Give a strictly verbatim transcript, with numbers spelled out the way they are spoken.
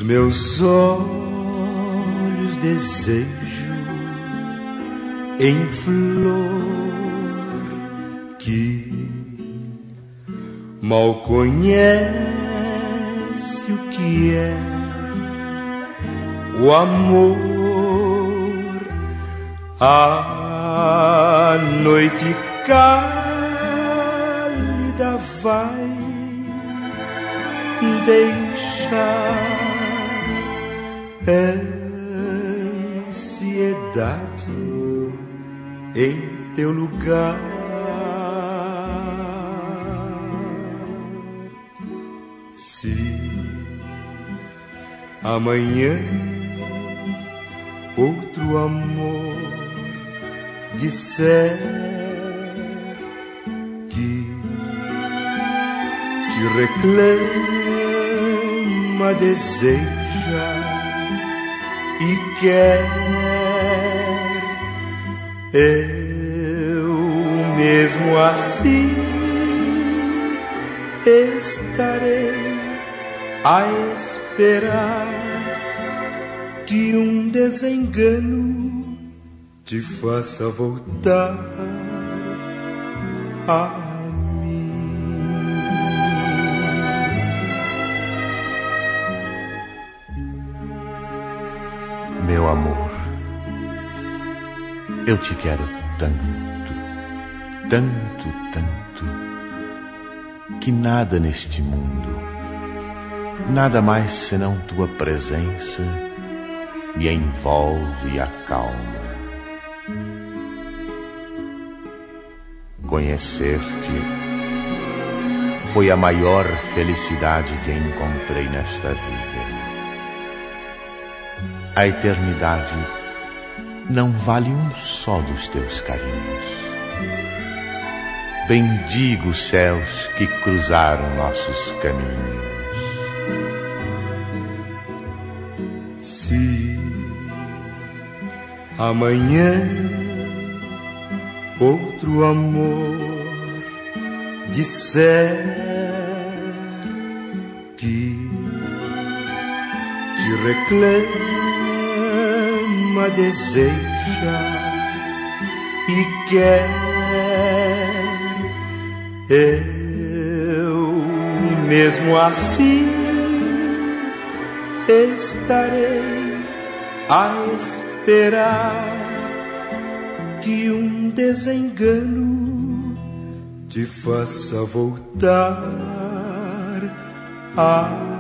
meus olhos desejo em flor que mal conhece o que é o amor. A noite cálida vai deixar ansiedade em teu lugar. Se amanhã outro amor disser que te reclama, deseja e quer, eu mesmo assim estarei a esperar que um desengano te faça voltar a mim. Meu amor, eu te quero tanto, tanto, tanto, que nada neste mundo, nada mais senão tua presença, me envolve e acalma. Conhecer-te foi a maior felicidade que encontrei nesta vida. A eternidade não vale um só dos teus carinhos. Bendigo os céus que cruzaram nossos caminhos. Se amanhã outro amor disser que te reclama, deseja e quer, eu mesmo assim estarei a esperar que um desengano te faça voltar a